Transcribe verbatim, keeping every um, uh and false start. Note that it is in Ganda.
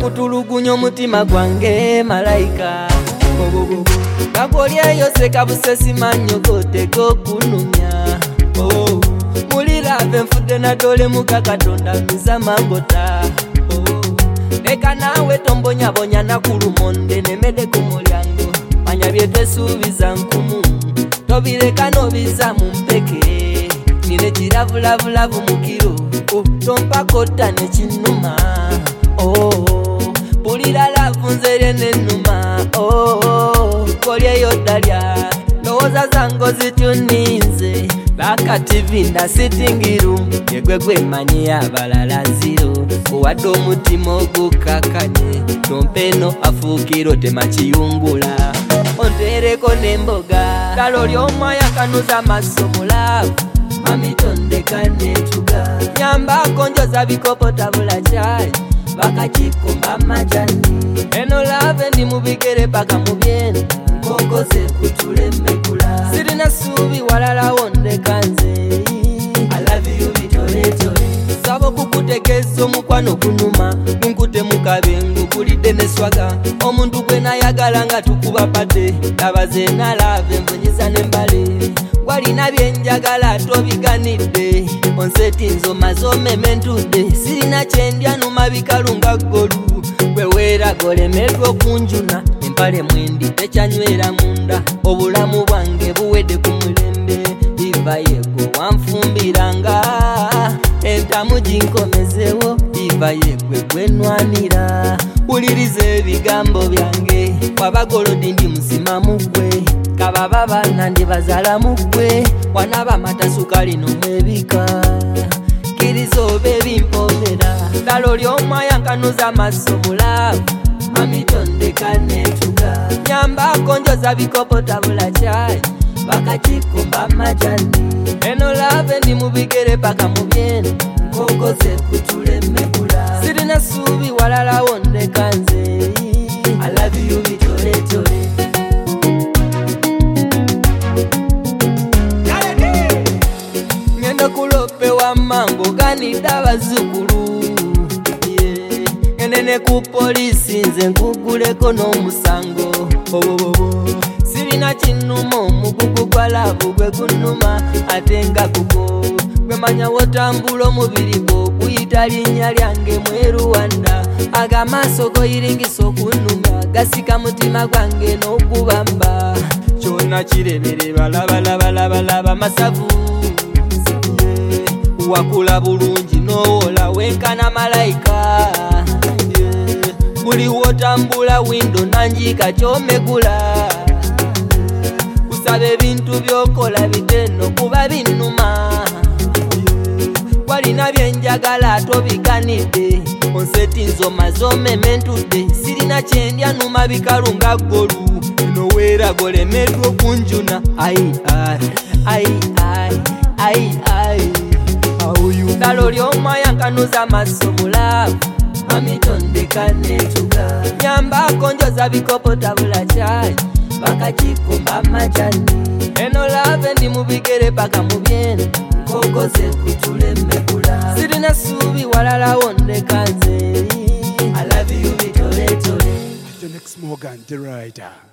kutulugunya omutima gwange malayika gakolyeyo sekabusesi manyogote gokunumya oh. mulirave nfudde nadole muka katonda miza mangota oh. leka nawe tombonyabonya nakulumonde nemede ku mulyango manya byetwesuubiza nkumu tobireka nobiza mu mpeke nine kiravulavu mukiro oh. tompakota nekinuma oh. pulira lavu nzerye nenuma oh. kolyeyo dalya ndowooza zango zituninze baka tivi nda sitting room yegwe gwemanyi abalala ziro owadde omutima ogukakanye tompeno afuukiro temakiyungula ontereko nemboga lalo lyomwaya kanuza maso mulavu mami tondeka netuga nyambako njoza bikopo tabula chai bakakikumba majani eno lave ndi mubigere paka mubyenda nkokoze kutule mmekula sirina suubi walala wondeka nze I love you bitoletole sabo kukutegeeza omukwano gunuma gunkute mukabengu kulidde neswaga omuntu gwe nayagala nga tukuba padde labaze nalave mbunyiza nembale walina byenjagala tobiganidde onseti nzomaze omementudde sirina kyendya numa bikalunga golu gwe weeragolemeddwa okunjuna empale mwendi tekyanywera munda obulamu bwange buwedde ku mulembe iva yegwe wanfumbiranga entamu ginkomezewo iva yegwe gwenwanira wuliriza ebigambo byange wabagolodi ndi muzima mugwe kababa bana ndi bazala mugwe wanaba matasukali nomwebika kiriza obe bimpomera lalo lyomwaya nkanuza maso mulavu mami tondeka netuga nyambako njoza bikopo tabula chai bakakikumba majani eno lave ndi mubigere paka mubyenda nkokoze kutule mmekula sirina suubi walala wondeka nze I love you bitoletole ngenda kulope wa mango ganida bazukulu yeah. enene ku polisi nze nkuguleko n'omusango obobobo sirina kinuma omugugu gwa laavu gwe gunuma ate nga gugo gwemanya wotambula omubiri gwo guyita linnya lyange mweruwanda agamaaso goyiringisa okunuma gasika mutima gwange n'ogubamba kyonna kiremere balabalabalaba masavu wakula bulungi nowola wenkana malayika buli wotambula windo nanjika kyomegula kusaba ebintu byokola biteno kuba binnuma walina byenjagala tobiganidde onseti nzomaze omementudde sirina kyendya numa bikalunga golu noweera golemeddwa okunjuna ai ai ai ai ai ai lalo lyomwaya nkanuza maso mulavu mami tondeka netuga nyambako njoza bikopo tabula chai bakakikumba majani eno lave ndi mubigere paka mubyenda nkokoze kutule mmekula sirina suubi walala wondeka nze I love you bitoletole The next Morgan the writer.